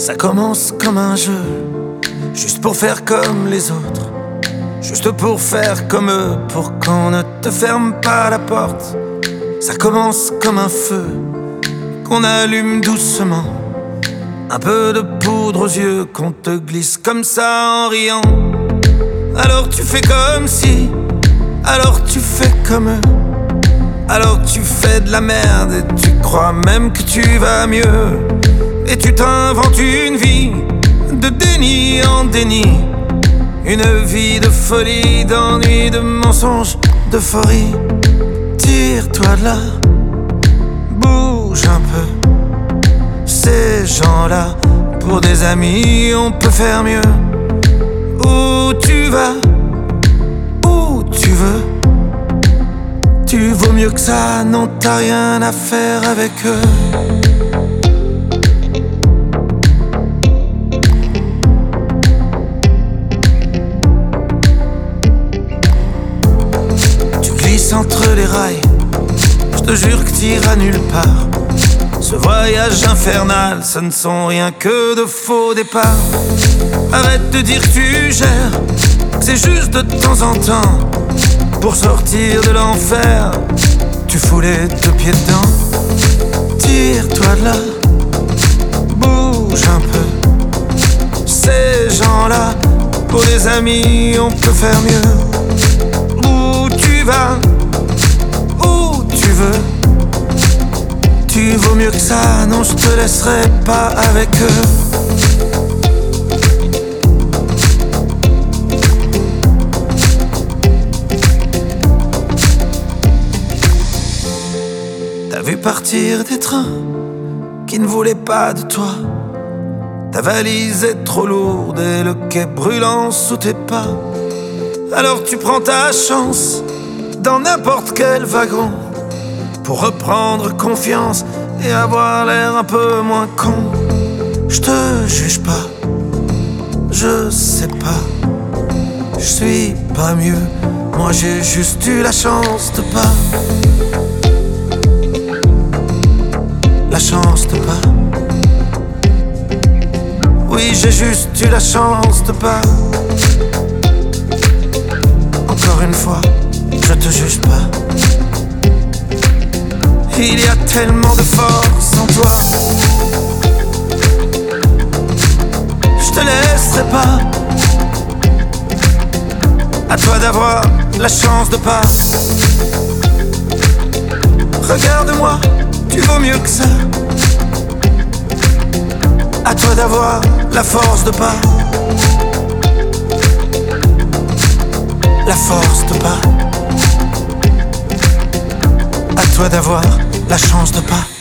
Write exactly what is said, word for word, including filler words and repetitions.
Ça commence comme un jeu, juste pour faire comme les autres, juste pour faire comme eux, pour qu'on ne te ferme pas la porte. Ça commence comme un feu qu'on allume doucement, un peu de poudre aux yeux qu'on te glisse comme ça en riant. Alors tu fais comme si, alors tu fais comme eux, alors tu fais de la merde et tu crois même que tu vas mieux. Et tu t'inventes une vie de déni en déni, une vie de folie, d'ennui, de mensonges, d'euphorie. Tire-toi de là, bouge un peu. Ces gens-là, pour des amis, on peut faire mieux. Où tu vas, où tu veux, tu vaux mieux que ça, non t'as rien à faire avec eux. Entre les rails, je te jure que t'iras nulle part. Ce voyage infernal, ce ne sont rien que de faux départs. Arrête de dire que tu gères, que c'est juste de temps en temps. Pour sortir de l'enfer, tu fous les deux pieds dedans. Tire-toi de là, bouge un peu. Ces gens-là, pour des amis, on peut faire mieux. Où tu vas, tu vaux mieux que ça, non je te laisserai pas avec eux. T'as vu partir des trains qui ne voulaient pas de toi. Ta valise est trop lourde et le quai brûlant sous tes pas. Alors tu prends ta chance dans n'importe quel wagon pour reprendre confiance et avoir l'air un peu moins con. Je te juge pas, je sais pas, je suis pas mieux. Moi j'ai juste eu la chance de pas, la chance de pas. Oui j'ai juste eu la chance de pas. Encore une fois, je te juge pas. Il y a tellement de force en toi, je te laisserai pas. À toi d'avoir la chance de pas. Regarde-moi, tu vaux mieux que ça. À toi d'avoir la force de pas. La force de pas. À toi d'avoir la chance de pas.